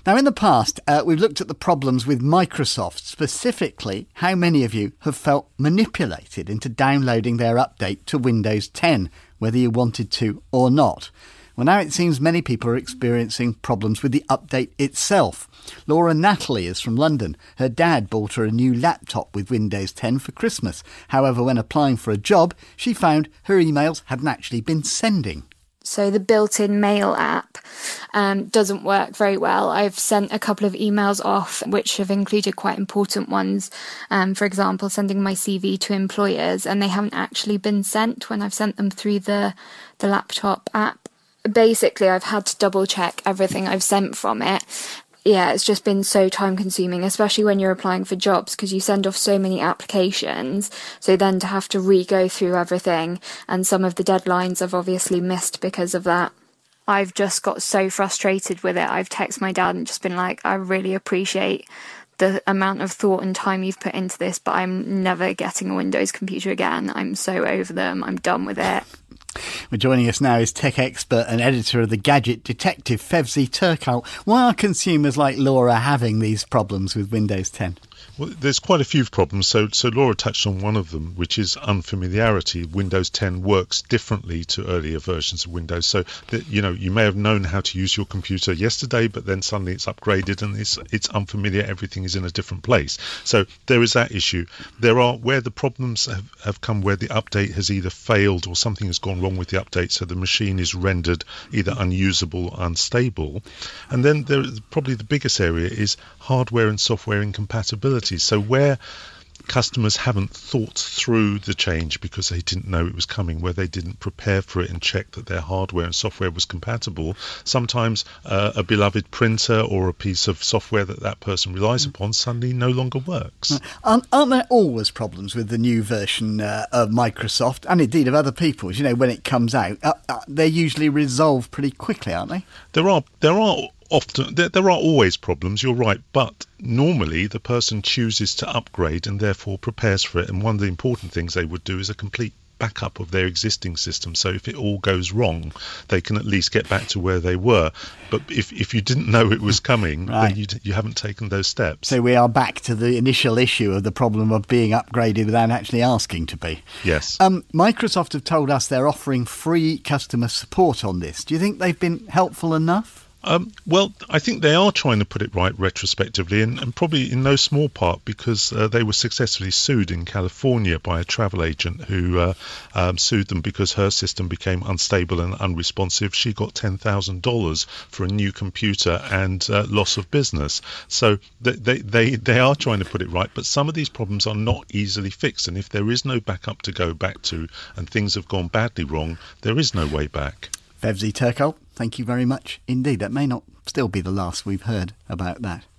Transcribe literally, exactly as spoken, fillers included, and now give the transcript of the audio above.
Now, in the past, uh, we've looked at the problems with Microsoft, specifically how many of you have felt manipulated into downloading their update to Windows ten, whether you wanted to or not. Well, now it seems many people are experiencing problems with the update itself. Laura Natalie is from London. Her dad bought her a new laptop with Windows ten for Christmas. However, when applying for a job, she found her emails hadn't actually been sending. So the built-in mail app um, doesn't work very well. I've sent a couple of emails off, which have included quite important ones. Um, for example, sending my C V to employers, and they haven't actually been sent when I've sent them through the, the laptop app. Basically, I've had to double check everything I've sent from it. Yeah, it's just been so time consuming, especially when you're applying for jobs, because you send off so many applications. So then to have to re-go through everything, and some of the deadlines I've obviously missed because of that. I've just got so frustrated with it. I've texted my dad and just been like, I really appreciate the amount of thought and time you've put into this, but I'm never getting a Windows computer again. I'm so over them. I'm done with it. Well, joining us now is tech expert and editor of the Gadget Detective, Fevzi Turkal. Why are consumers like Laura having these problems with Windows ten? Well, there's quite a few problems. So, so Laura touched on one of them, which is unfamiliarity. Windows ten works differently to earlier versions of Windows. So, that, you know, you may have known how to use your computer yesterday, but then suddenly it's upgraded and it's it's unfamiliar. Everything is in a different place. So there is that issue. There are where the problems have, have come where the update has either failed or something has gone wrong with the update. So the machine is rendered either unusable or unstable. And then there is probably the biggest area is hardware and software incompatibility. So where customers haven't thought through the change because they didn't know it was coming, where they didn't prepare for it and check that their hardware and software was compatible, sometimes uh, a beloved printer or a piece of software that that person relies upon suddenly no longer works. Aren't, aren't there always problems with the new version uh, of Microsoft, and indeed of other people's? You know, when it comes out, uh, uh, they're usually resolved pretty quickly, aren't they? There are, there are often, there, there are always problems, you're right, but normally the person chooses to upgrade and therefore prepares for it. And one of the important things they would do is a complete backup of their existing system. So if it all goes wrong, they can at least get back to where they were. But if, if you didn't know it was coming, right, then you, you haven't taken those steps. So we are back to the initial issue of the problem of being upgraded without actually asking to be. Yes. Um, Microsoft have told us they're offering free customer support on this. Do you think they've been helpful enough? Um, well, I think they are trying to put it right retrospectively, and, and probably in no small part because uh, they were successfully sued in California by a travel agent who uh, um, sued them because her system became unstable and unresponsive. She got ten thousand dollars for a new computer and uh, loss of business. So they, they, they, they are trying to put it right, but some of these problems are not easily fixed. And if there is no backup to go back to and things have gone badly wrong, there is no way back. Fevzi Turkal, thank you very much indeed. That may not still be the last we've heard about that.